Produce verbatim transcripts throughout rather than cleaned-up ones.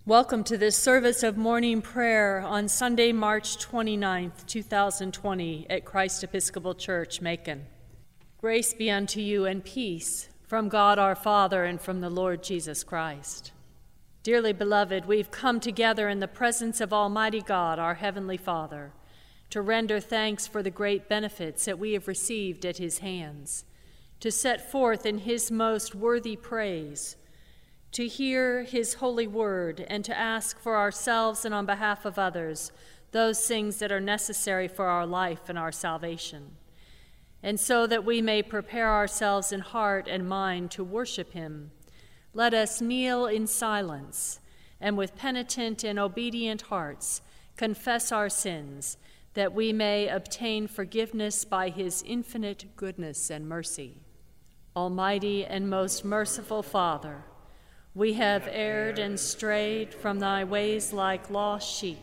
Welcome to this service of morning prayer on Sunday, March twenty-ninth, two thousand twenty at Christ Episcopal Church, Macon. Grace be unto you and peace from God our Father and from the Lord Jesus Christ. Dearly beloved, we've come together in the presence of Almighty God, our Heavenly Father, to render thanks for the great benefits that we have received at his hands, to set forth in his most worthy praise, to hear his holy word, and to ask for ourselves and on behalf of others those things that are necessary for our life and our salvation. And so that we may prepare ourselves in heart and mind to worship him, let us kneel in silence and with penitent and obedient hearts confess our sins, that we may obtain forgiveness by his infinite goodness and mercy. Almighty and most merciful Father, we have erred and strayed from thy ways like lost sheep.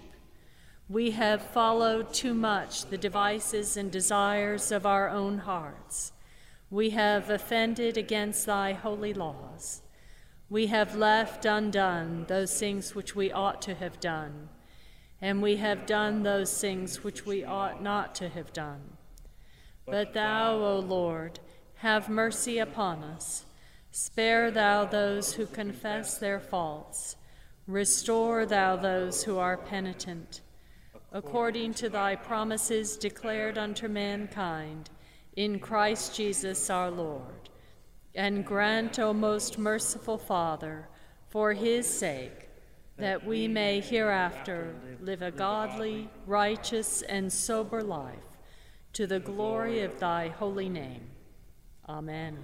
We have followed too much the devices and desires of our own hearts. We have offended against thy holy laws. We have left undone those things which we ought to have done, and we have done those things which we ought not to have done. But thou, O Lord, have mercy upon us. Spare thou those who confess their faults. Restore thou those who are penitent, according to thy promises declared unto mankind, in Christ Jesus our Lord. And grant, O most merciful Father, for his sake, that we may hereafter live a godly, righteous, and sober life, to the glory of thy holy name. Amen.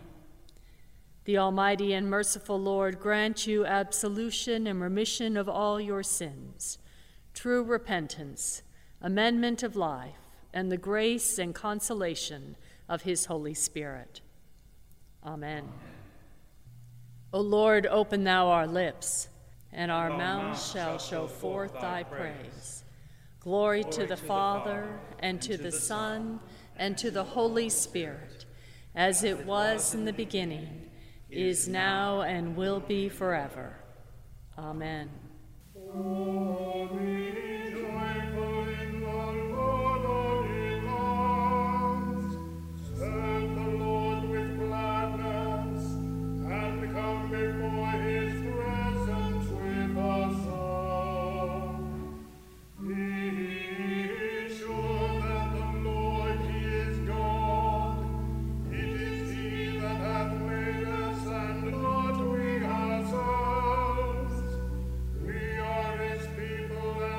The Almighty and merciful Lord grant you absolution and remission of all your sins, true repentance, amendment of life, and the grace and consolation of his Holy Spirit. Amen. Amen. O Lord, open thou our lips, and our mouths shall show forth thy praise. Glory to the Father, and to the Son, and to the Holy Spirit, as it was in the beginning, is now, and will be forever. Amen. Oh, be joyful in the Lord, all ye lands. Serve the Lord with gladness, and come before his presence with a song. Be sure that the Lord, he is God. It is he that hath made us, and not we ourselves. We are his people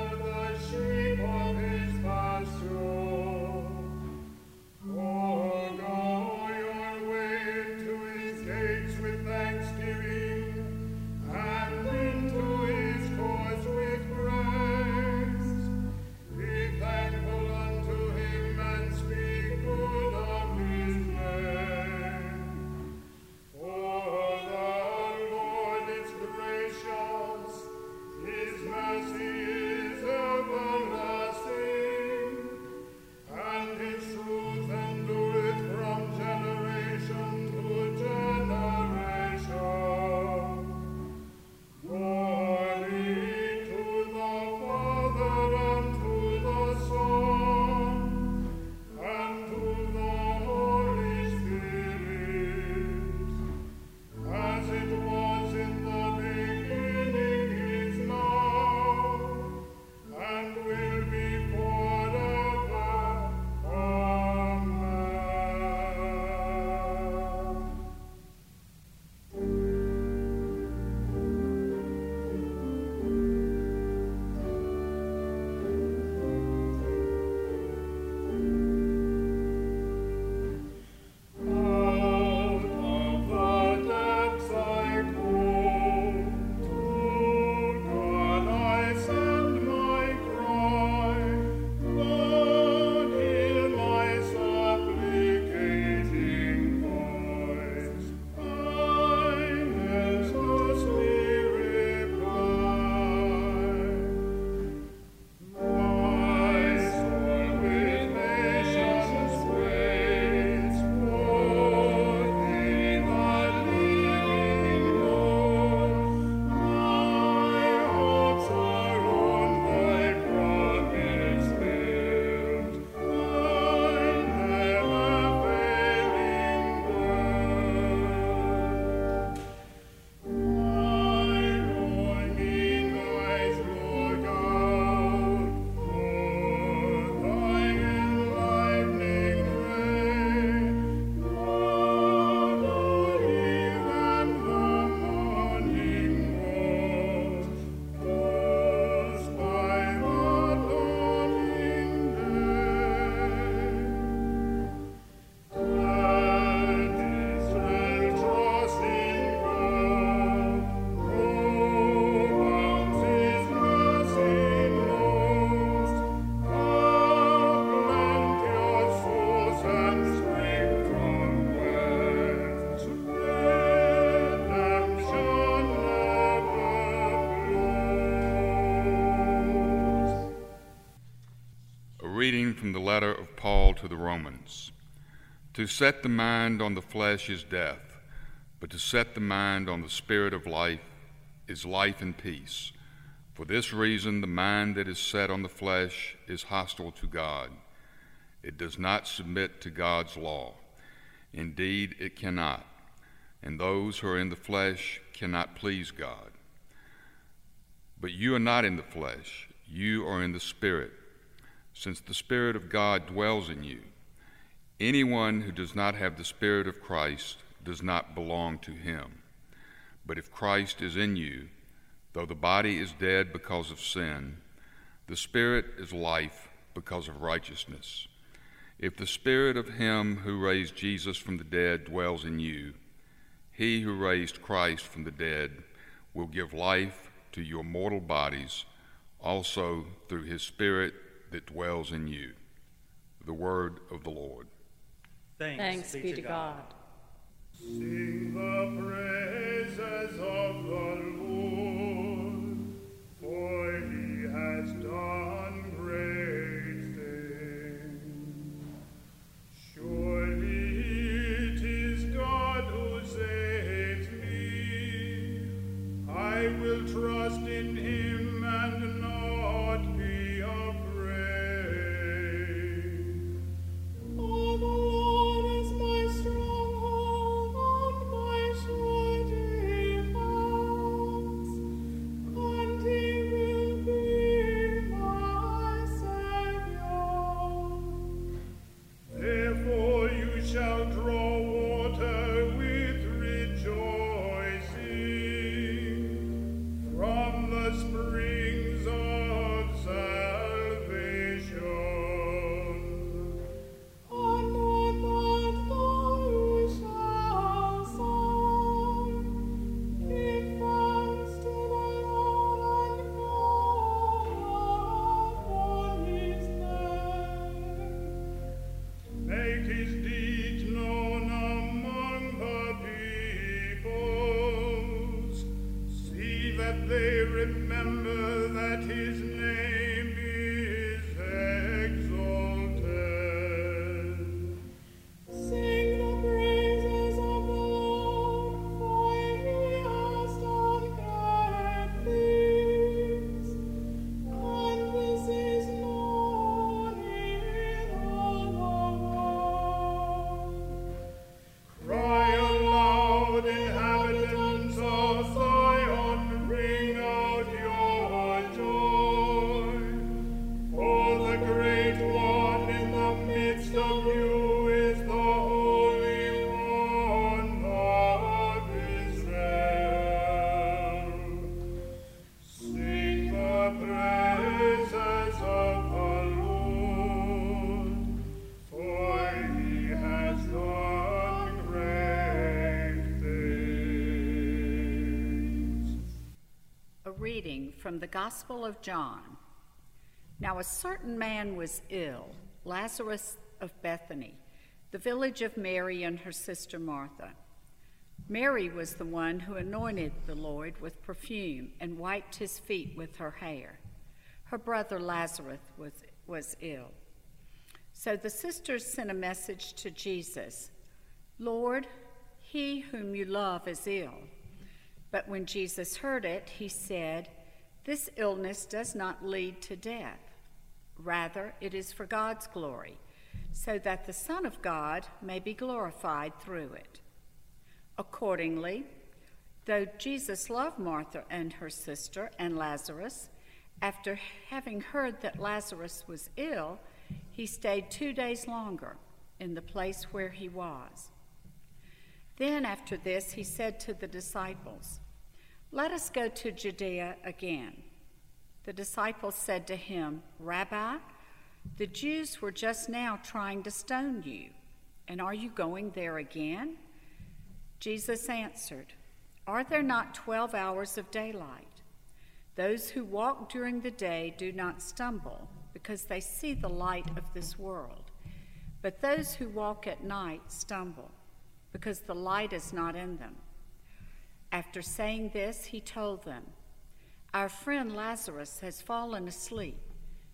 from the letter of Paul to the Romans. To set the mind on the flesh is death, but to set the mind on the Spirit of life is life and peace. For this reason, the mind that is set on the flesh is hostile to God. It does not submit to God's law. Indeed, it cannot. And those who are in the flesh cannot please God. But you are not in the flesh, you are in the Spirit, since the Spirit of God dwells in you. Anyone who does not have the Spirit of Christ does not belong to him. But if Christ is in you, though the body is dead because of sin, the Spirit is life because of righteousness. If the Spirit of him who raised Jesus from the dead dwells in you, he who raised Christ from the dead will give life to your mortal bodies also through his Spirit that dwells in you. The word of the Lord. Thanks, Thanks be to God. God. Sing the praises of the Lord, for he has done great things. Surely it is God who saves me. I will trust in him and not be afraid. Oh, the Lord is my stronghold and my sure defense, and he will be my Savior. Therefore you shall draw water with rejoicing from the springs of salvation. And on that thou shalt sing, give thanks to the Lord and call upon his name. Make his deeds known among the peoples. See that they remember that his name is exalted. Sing the praises of the Lord, for he has done great things, and this is known in all the world. Cry aloud, inhabitants of Zion, bring out your joy. For the great one in the midst of you is the Holy One of Israel. Sing the praises of the Lord, for he has done great things. A reading from the Gospel of John. Now a certain man was ill, Lazarus of Bethany, the village of Mary and her sister Martha. Mary was the one who anointed the Lord with perfume and wiped his feet with her hair. Her brother Lazarus was, was ill. So the sisters sent a message to Jesus, Lord, he whom you love is ill. But when Jesus heard it, he said, this illness does not lead to death. Rather, it is for God's glory, so that the Son of God may be glorified through it. Accordingly, though Jesus loved Martha and her sister and Lazarus, after having heard that Lazarus was ill, he stayed two days longer in the place where he was. Then after this, he said to the disciples, let us go to Judea again. The disciples said to him, Rabbi, the Jews were just now trying to stone you, and are you going there again? Jesus answered, are there not twelve hours of daylight? Those who walk during the day do not stumble, because they see the light of this world. But those who walk at night stumble, because the light is not in them. After saying this, he told them, our friend Lazarus has fallen asleep,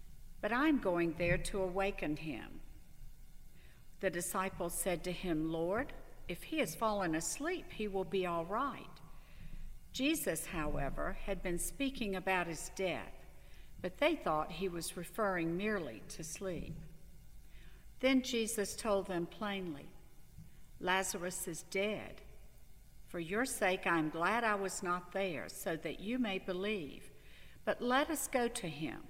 but I'm going there to awaken him." The disciples said to him, "Lord, if he has fallen asleep, he will be all right." Jesus, however, had been speaking about his death, but they thought he was referring merely to sleep. Then Jesus told them plainly, "Lazarus is dead. For your sake I am glad I was not there, so that you may believe. But let us go to him."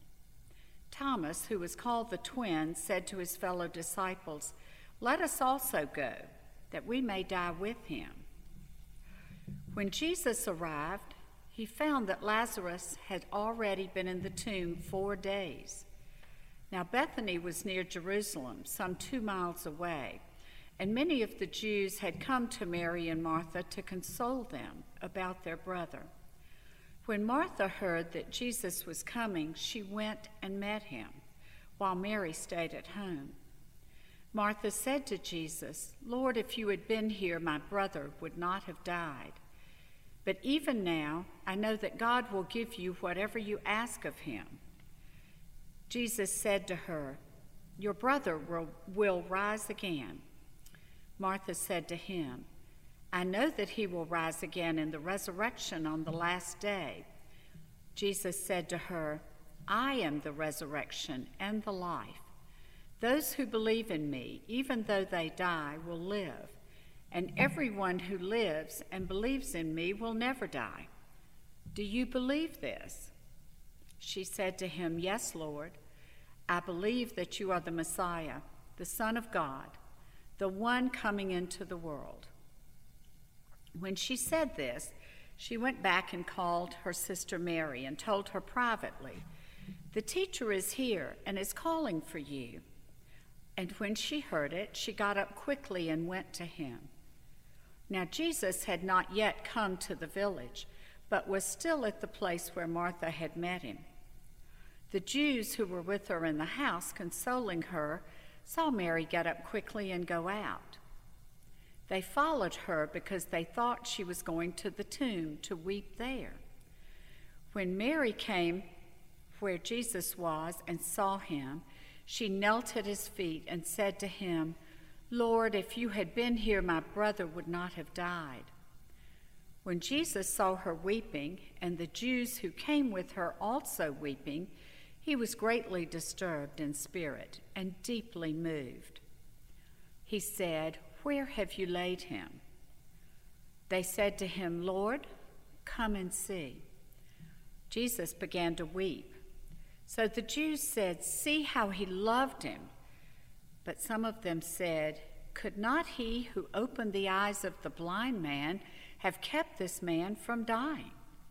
Thomas, who was called the Twin, said to his fellow disciples, "Let us also go, that we may die with him." When Jesus arrived, he found that Lazarus had already been in the tomb four days. Now Bethany was near Jerusalem, some two miles away, and many of the Jews had come to Mary and Martha to console them about their brother. When Martha heard that Jesus was coming, she went and met him, while Mary stayed at home. Martha said to Jesus, "Lord, if you had been here, my brother would not have died. But even now, I know that God will give you whatever you ask of him." Jesus said to her, "Your brother will, will rise again." Martha said to him, "I know that he will rise again in the resurrection on the last day." Jesus said to her, "I am the resurrection and the life. Those who believe in me, even though they die, will live. And everyone who lives and believes in me will never die. Do you believe this?" She said to him, "Yes, Lord. I believe that you are the Messiah, the Son of God, the one coming into the world." When she said this, she went back and called her sister Mary and told her privately, "The teacher is here and is calling for you." And when she heard it, she got up quickly and went to him. Now Jesus had not yet come to the village, but was still at the place where Martha had met him. The Jews who were with her in the house, consoling her, saw Mary get up quickly and go out. They followed her because they thought she was going to the tomb to weep there. When Mary came where Jesus was and saw him, she knelt at his feet and said to him, "Lord, if you had been here, my brother would not have died." When Jesus saw her weeping, and the Jews who came with her also weeping, he was greatly disturbed in spirit and deeply moved. He said, "Where have you laid him?" They said to him, "Lord, come and see." Jesus began to weep. So the Jews said, "See how he loved him." But some of them said, "Could not he who opened the eyes of the blind man have kept this man from dying?"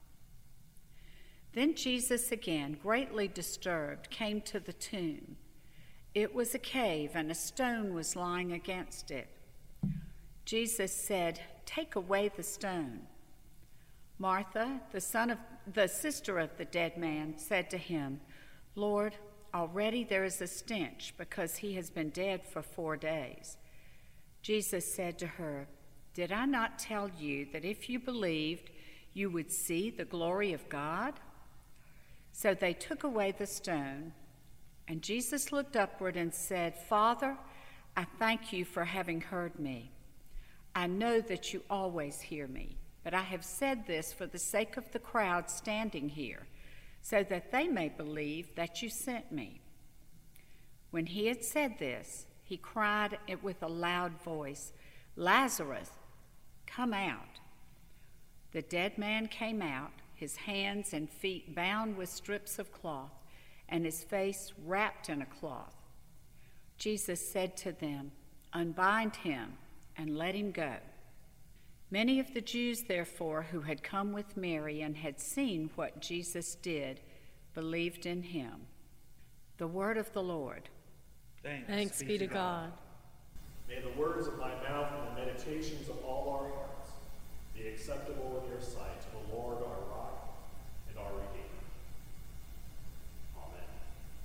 Then Jesus, again greatly disturbed, came to the tomb. It was a cave, and a stone was lying against it. Jesus said, "Take away the stone." Martha, the son of the sister of the dead man, said to him, "Lord, already there is a stench, because he has been dead for four days." Jesus said to her, "Did I not tell you that if you believed, you would see the glory of God?" So they took away the stone, and Jesus looked upward and said, "Father, I thank you for having heard me. I know that you always hear me, but I have said this for the sake of the crowd standing here, so that they may believe that you sent me." When he had said this, he cried with a loud voice, "Lazarus, come out." The dead man came out, his hands and feet bound with strips of cloth, and his face wrapped in a cloth. Jesus said to them, "Unbind him and let him go." Many of the Jews, therefore, who had come with Mary and had seen what Jesus did, believed in him. The word of the Lord. Thanks, Thanks be to God. May the words of my mouth and the meditations of all our hearts be acceptable in your sight, O Lord, our rock and our Redeemer. Amen.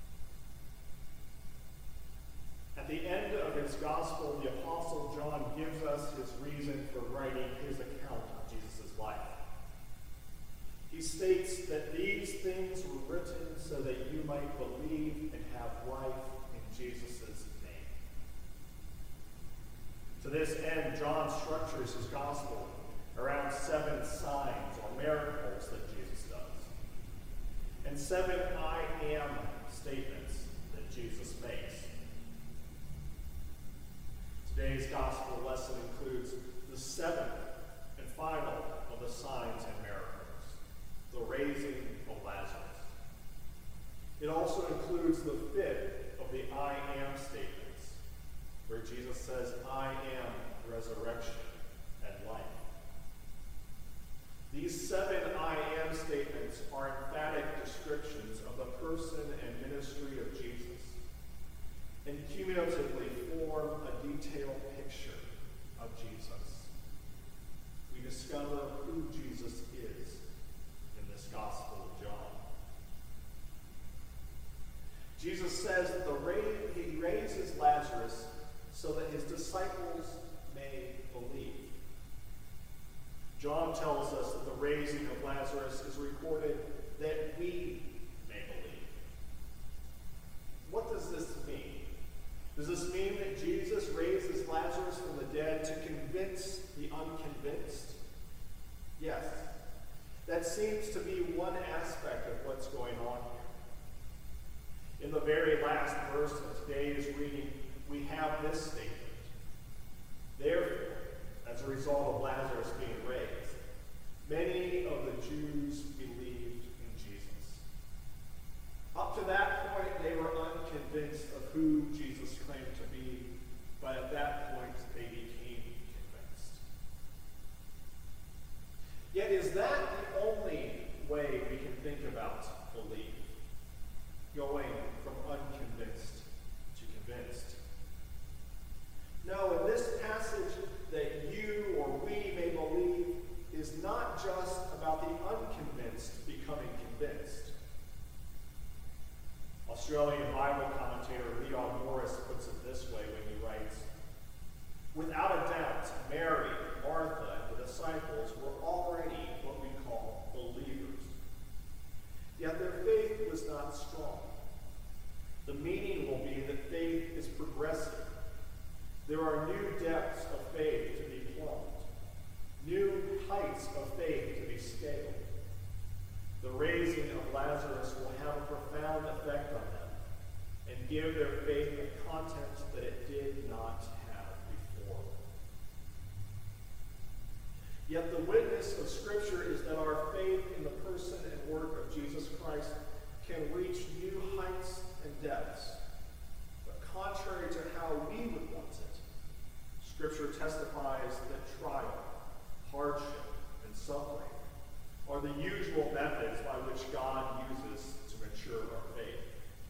At the end of his gospel, the Apostle John gives us his reason for writing his account of Jesus' life. He states that these things were written so that you might believe and have life in Jesus' name. To this end, John structures his gospel around seven signs or miracles that Jesus does, and seven I am statements that Jesus makes. Today's gospel lesson includes the seventh and final of the signs and miracles, the raising of Lazarus. It also includes the fifth of the I am statements, where Jesus says, I am resurrection and life. These seven I am statements are emphatic descriptions of the person and ministry of Jesus, and cumulatively form a detailed picture of Jesus. We discover who Jesus is in this Gospel of John. Jesus says that the ra- he raises Lazarus so that his disciples may believe. John tells us that the raising of Lazarus is recorded that we may believe. What does this mean? Does this mean that Jesus raises Lazarus from the dead to convince the unconvinced? Yes. That seems to be one aspect of what's going on here. In the very last verse of today's reading, we have this statement. Therefore, as a result of Lazarus being raised, many of the Jews believed in Jesus. Up to that point, they were unconvinced of who Jesus claimed to be, but at that point, they became convinced. Yet, is that the only way we can think about belief? Going from unconvinced to convinced? No, in this passage, that you or we may believe is not just about the unconvinced becoming convinced. Australian Bible commentator Leon Morris puts it this way when he writes, without a doubt, Mary, Martha, and the disciples were already what we call believers. Yet their faith was not strong. The meaning will be that faith is progressive. There are new depths of faith to be plumbed, new heights of faith to be scaled. The raising of Lazarus will have a profound effect on them and give their faith a content that it did not have before. Yet the witness of Scripture is that our faith in the person and work of Jesus Christ can reach new heights and depths. But contrary to how we would want it, Scripture testifies that trial, hardship, and suffering are the usual methods by which God uses to mature our faith.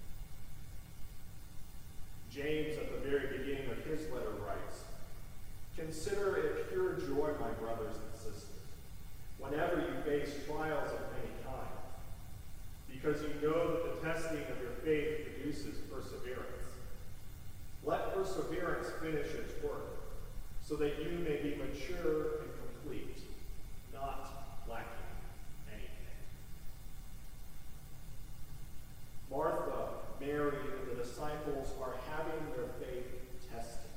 James, at the very beginning of his letter, writes, consider it pure joy, my brothers and sisters, whenever you face trials of any kind, because you know that the testing of your faith produces perseverance. Let perseverance finish its work, so that you may be mature and complete, not lacking anything. Martha, Mary, and the disciples are having their faith tested.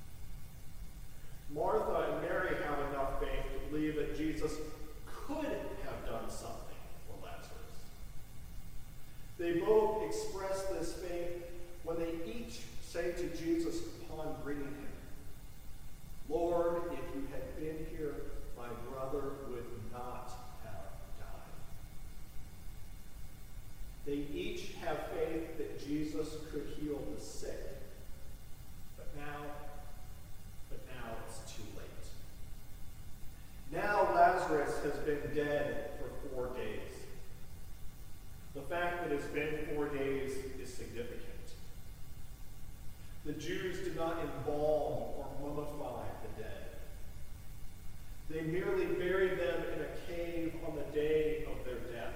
Martha and Mary have enough faith to believe that Jesus could have done something for Lazarus. They both express this faith when they each say to Jesus upon greeting him, Lord, if you had been here, my brother would not have died. They each have faith that Jesus could heal the sick, but now, but now it's too late. Now Lazarus has been dead for four days. The fact that it's been four days is significant. The Jews did not embalm or mummify the dead. They merely buried them in a cave on the day of their death.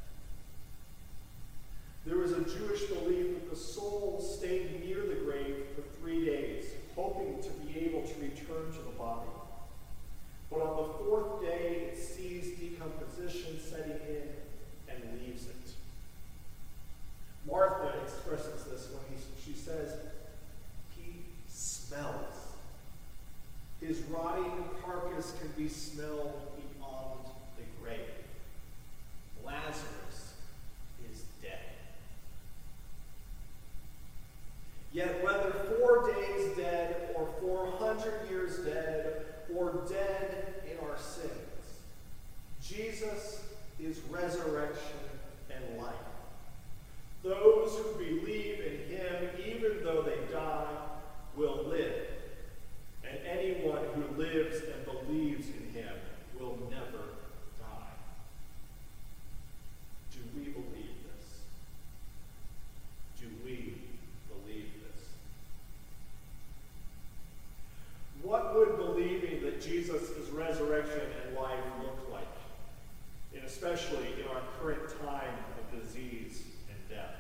There was a Jewish belief that the soul stayed near the grave for three days, hoping to be able to return to the body. But on the fourth day, it ceased decomposition decomposition setting in, and leaves it. Martha expresses this when he, she says, he smells. His rotting carcass can be smelled beyond the grave. Lazarus is dead. Yet whether four days dead, or four hundred years dead, or dead in our sins, Jesus is resurrection and life. Those who believe in him, even though they die, will live. And anyone who lives and believes in him will never die. Do we believe this? Do we believe this? What would believing that Jesus is resurrection and life look like, and especially in our current time of disease and death?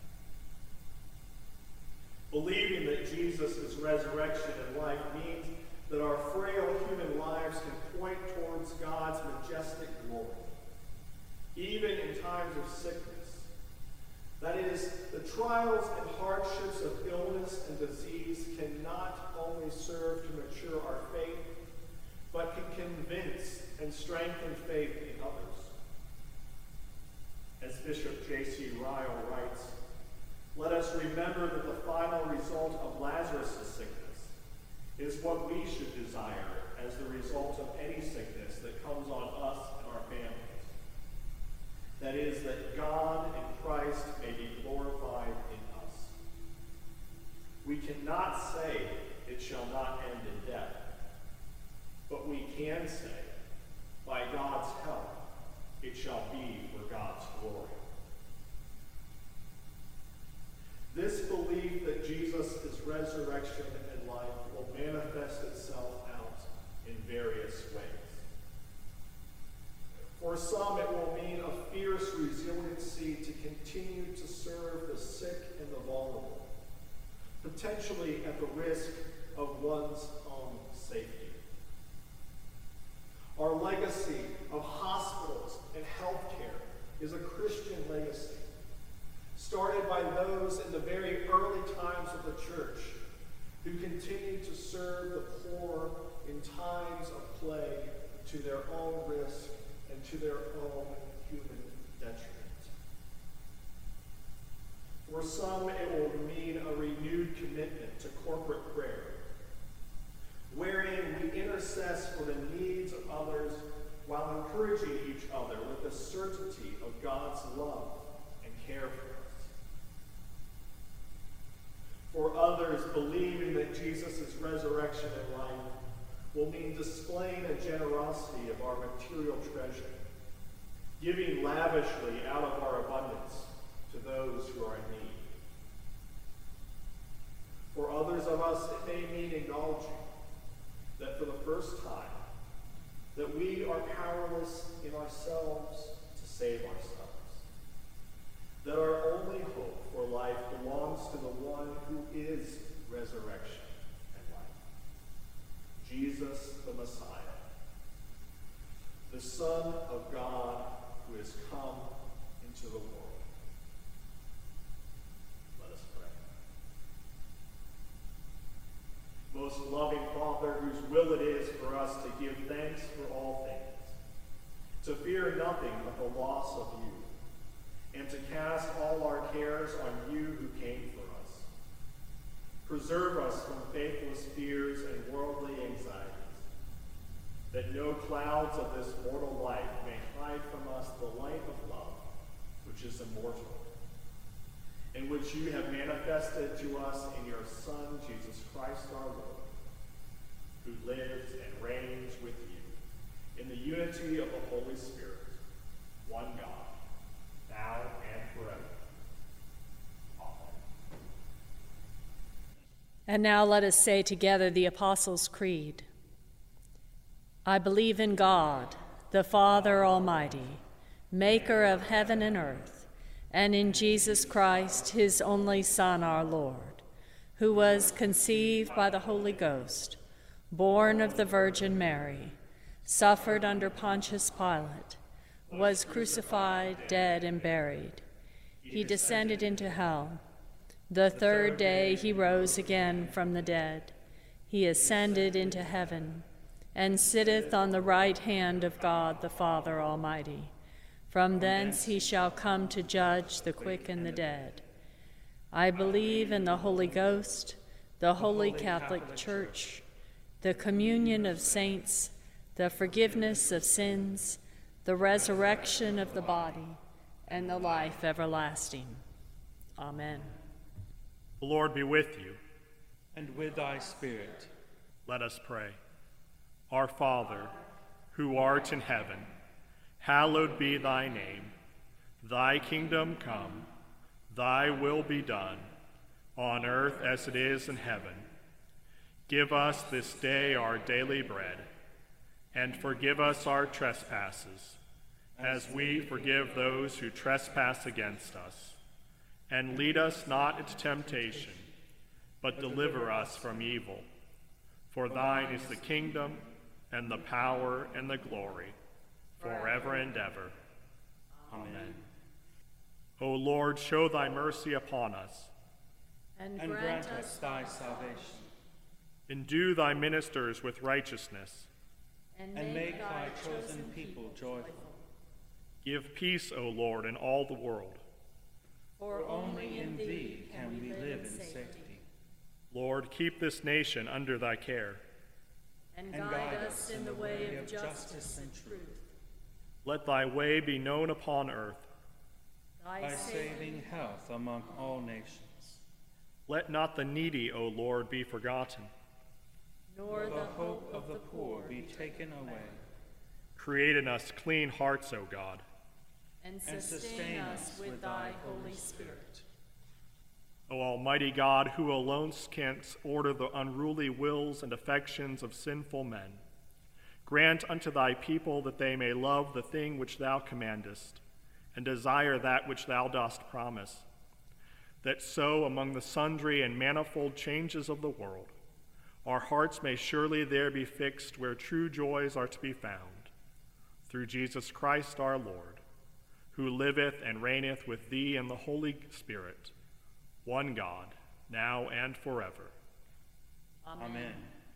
Believing that Jesus is resurrection and life means that our frail human lives can point towards God's majestic glory, even in times of sickness. That is, the trials and hardships of illness and disease can not only serve to mature our faith, but can convince and strengthen faith in others. As Bishop J C Ryle writes, let us remember that the final result of Lazarus' sickness is what we should desire as the result of any sickness that comes on us and our families. That is, that God and Christ may be glorified in us. We cannot say it shall not end in death, but we can say, by God's help, it shall be for God's glory. This belief that Jesus is resurrection and life will manifest itself out in various ways. For some, it will mean a fierce resiliency to continue to serve the sick and the vulnerable, potentially at the risk of one's own safety. Our legacy of hospitals and healthcare is a Christian legacy, started by those in the very early times of the church who continued to serve the poor in times of plague to their own risk and to their own human detriment. For some, it will mean a renewed commitment to corporate prayer, wherein we intercess for the needs of others while encouraging each other with the certainty of God's love and care for us. For others, believing that Jesus' resurrection and life will mean displaying a generosity of our material treasure, giving lavishly out of our abundance to those who are in need. For others of us, it may mean acknowledging that for the first time, that we are powerless in ourselves to save ourselves, that our only hope for life belongs to the one who is resurrection and life, Jesus the Messiah, the Son of God who has come into the world. Let us pray. Most loving Father, whose will it is for us to give thanks for all things, to fear nothing but the loss of you, and to cast all our cares on you who came for us. Preserve us from faithless fears and worldly anxieties, that no clouds of this mortal life may hide from us the light of love, which is immortal, and which you have manifested to us in your Son, Jesus Christ our Lord, who lives and reigns with you in the unity of the Holy Spirit, one God, now and forever. Amen. And now let us say together the Apostles' Creed. I believe in God, the Father Almighty, maker of heaven and earth, and in Jesus Christ, his only Son, our Lord, who was conceived by the Holy Ghost, born of the Virgin Mary, suffered under Pontius Pilate, was crucified, dead, and buried. He descended into hell. The third day he rose again from the dead. He ascended into heaven, and sitteth on the right hand of God the Father Almighty. From thence he shall come to judge the quick and the dead. I believe in the Holy Ghost, the Holy Catholic Church, the communion of saints, the forgiveness of sins, the resurrection of the body, and the life everlasting. Amen. The Lord be with you. And with thy spirit. Let us pray. Our Father, who art in heaven, hallowed be thy name. Thy kingdom come, thy will be done, on earth as it is in heaven. Give us this day our daily bread, and forgive us our trespasses, as we forgive those who trespass against us. And lead us not into temptation, but deliver us from evil. For thine is the kingdom, and the power, and the glory, forever and ever. Amen. O Lord, show thy mercy upon us, And, And grant us thy salvation. endue thy ministers with righteousness, And make thy chosen people joyful. give peace, O Lord, in all the world. For Only in thee can we live in safety. Lord, keep this nation under thy care. and And guide us in the way of justice and truth. Let thy way be known upon earth. By saving health among all nations. Let not the needy, O Lord, be forgotten. nor The hope of the poor be taken away. Create in us clean hearts, O God. and And sustain us with thy Holy Spirit. O Almighty God, who alone canst order the unruly wills and affections of sinful men, grant unto thy people that they may love the thing which thou commandest, and desire that which thou dost promise, that so among the sundry and manifold changes of the world, our hearts may surely there be fixed where true joys are to be found, through Jesus Christ our Lord, who liveth and reigneth with thee in the Holy Spirit, one God, now and forever. Amen. Amen.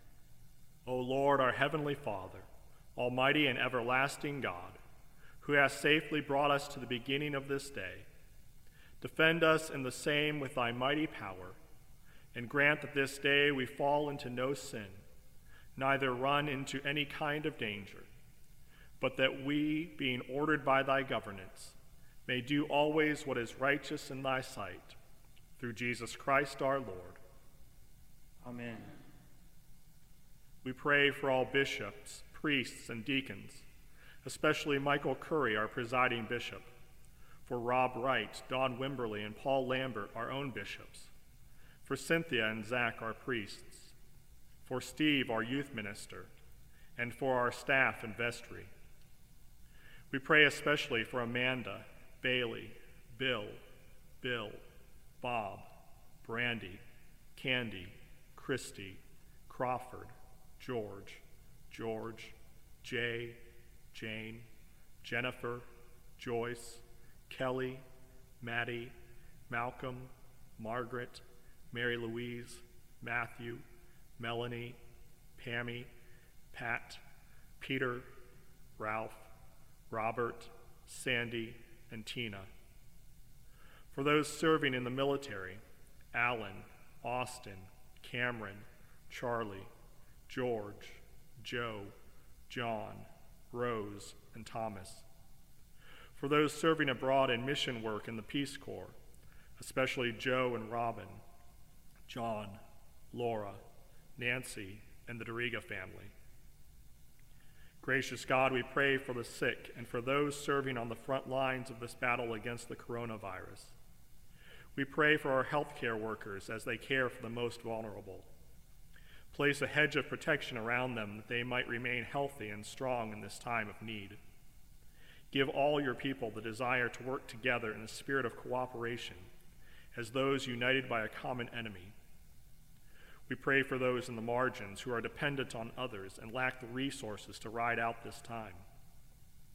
O Lord, our heavenly Father, almighty and everlasting God, who hast safely brought us to the beginning of this day, defend us in the same with thy mighty power, and grant that this day we fall into no sin, neither run into any kind of danger, but that we, being ordered by thy governance, may do always what is righteous in thy sight, through Jesus Christ our Lord. Amen. We pray for all bishops, priests, and deacons, especially Michael Curry, our presiding bishop, for Rob Wright, Don Wimberly, and Paul Lambert, our own bishops, for Cynthia and Zach, our priests, for Steve, our youth minister, and for our staff and vestry. We pray especially for Amanda, Bailey, Bill, Bill, Bob, Brandy, Candy, Christy, Crawford, George, George, Jay, Jane, Jennifer, Joyce, Kelly, Maddie, Malcolm, Margaret, Mary Louise, Matthew, Melanie, Pammy, Pat, Peter, Ralph, Robert, Sandy, and Tina. For those serving in the military, Alan, Austin, Cameron, Charlie, George, Joe, John, Rose, and Thomas. For those serving abroad in mission work in the Peace Corps, especially Joe and Robin, John, Laura, Nancy, and the Doriga family. Gracious God, we pray for the sick and for those serving on the front lines of this battle against the coronavirus. We pray for our healthcare workers as they care for the most vulnerable. Place a hedge of protection around them that they might remain healthy and strong in this time of need. Give all your people the desire to work together in a spirit of cooperation as those united by a common enemy. We pray for those in the margins who are dependent on others and lack the resources to ride out this time.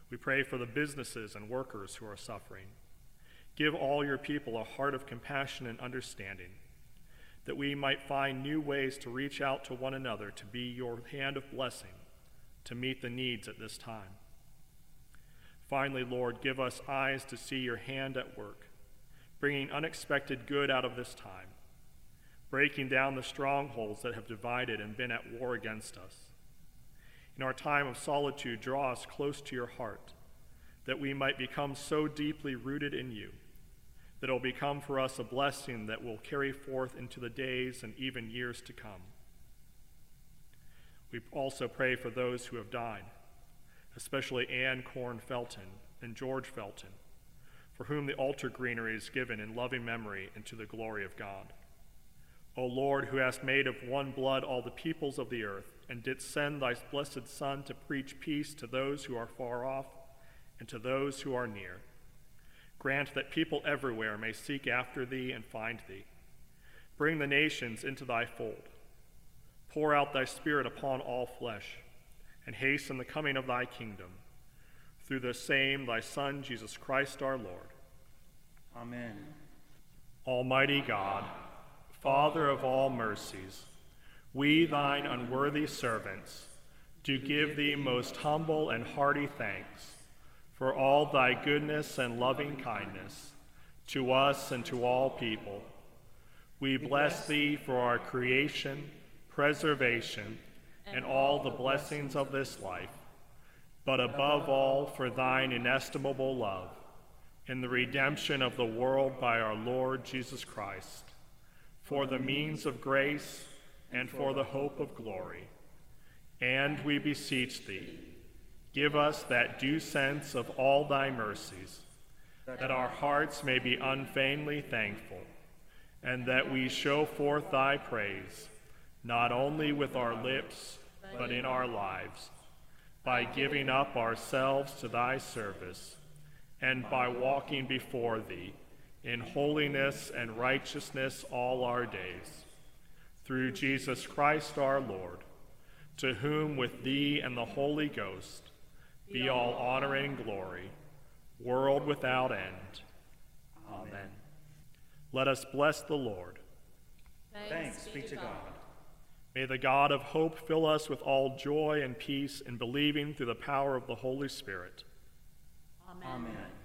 We pray for the businesses and workers who are suffering. Give all your people a heart of compassion and understanding, that we might find new ways to reach out to one another to be your hand of blessing, to meet the needs at this time. Finally, Lord, give us eyes to see your hand at work, bringing unexpected good out of this time, breaking down the strongholds that have divided and been at war against us. In our time of solitude, draw us close to your heart, that we might become so deeply rooted in you, that it will become for us a blessing that will carry forth into the days and even years to come. We also pray for those who have died, especially Anne Corn Felton and George Felton, for whom the altar greenery is given in loving memory and to the glory of God. O Lord, who hast made of one blood all the peoples of the earth, and didst send thy blessed Son to preach peace to those who are far off and to those who are near, grant that people everywhere may seek after thee and find thee. Bring the nations into thy fold. Pour out thy Spirit upon all flesh, and hasten the coming of thy kingdom. Through the same thy Son, Jesus Christ our Lord. Amen. Almighty God, Father of all mercies, we, thine unworthy servants, do give thee most humble and hearty thanks for all thy goodness and loving kindness to us and to all people. We bless thee for our creation, preservation, and all the blessings of this life, but above all for thine inestimable love in the redemption of the world by our Lord Jesus Christ, for the means of grace and for the hope of glory. And we beseech thee, give us that due sense of all thy mercies, that our hearts may be unfeignedly thankful, and that we show forth thy praise, not only with our lips, but in our lives, by giving up ourselves to thy service, and by walking before thee in holiness and righteousness all our days. Through Jesus Christ our Lord, to whom with thee and the Holy Ghost be all honor and glory, world without end. Amen. Let us bless the Lord. Thanks be to God. May the God of hope fill us with all joy and peace in believing through the power of the Holy Spirit. Amen. Amen.